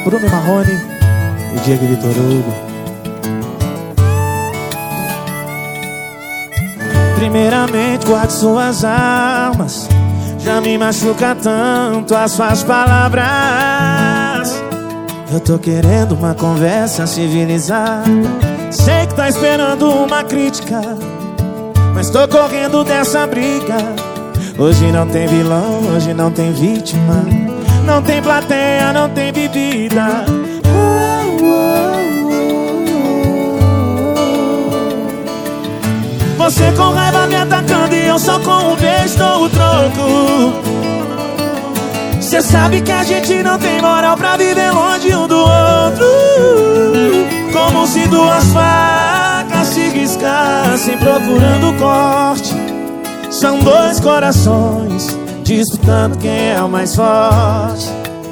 Bruno Marrone e Diego Vitor Hugo. Primeiramente, guarde suas armas. Já me machuca tanto as suas palavras. Eu tô querendo uma conversa civilizada. Sei que tá esperando uma crítica, mas tô correndo dessa briga. Hoje não tem vilão, hoje não tem vítima. Não tem plateia, não tem bebida. Você com raiva me atacando e eu só com um beijo dou o troco. Cê sabe que a gente não tem moral pra viver longe um do outro. Como se duas facas se riscassem procurando corte. São dois corações disputando quem é o mais forte.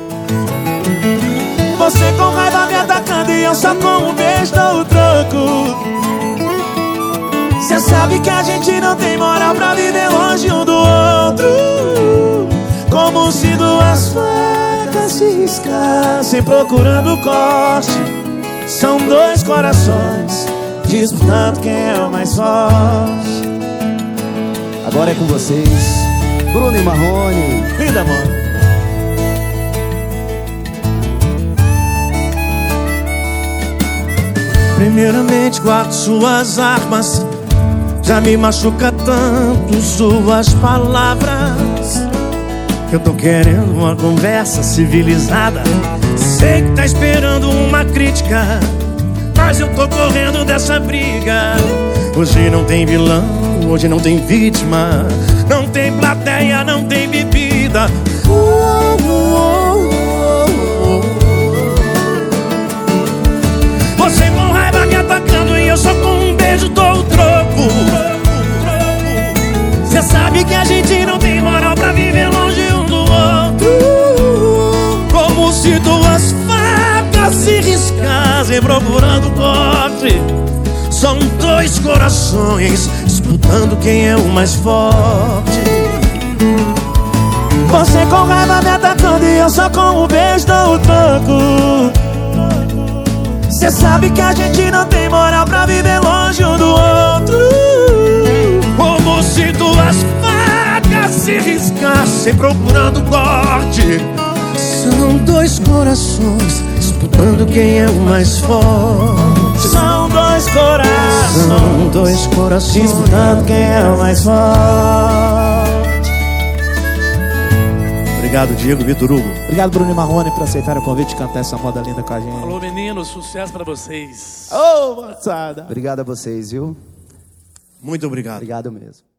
Você com raiva me atacando e eu só com um beijo dou o troco. Cê sabe que a gente não tem moral pra viver longe um do outro. Como se duas facas se riscassem procurando corte. São dois corações disputando quem é o mais forte. Agora é com vocês, Bruno e Marrone. Linda, amor. Primeiramente, guarde suas armas. Já me machuca tanto suas palavras. Eu tô querendo uma conversa civilizada. Sei que tá esperando uma crítica, mas eu tô correndo dessa briga. Hoje não tem vilão, hoje não tem vítima. Não tem plateia, não tem bebida. Você com raiva me atacando e eu só com um beijo dou o troco. Cê sabe que a gente não tem moral pra viver longe um do outro. Como se duas facas se riscassem procurando corte. São dois corações disputando quem é o mais forte. Você com raiva me atacando e eu só com um beijo dou o troco. Cê sabe que a gente não tem moral pra viver longe um do outro. Como se duas facas se riscassem procurando corte. São dois corações disputando quem é o mais forte. São dois corações, são dois corações disputando quem é o mais forte. Obrigado, Diego Vitor Hugo. Obrigado, Bruno e Marrone, por aceitar o convite de cantar essa moda linda com a gente. Alô, meninos, sucesso pra vocês. Ô, moçada. Obrigado a vocês, viu? Muito obrigado. Obrigado mesmo.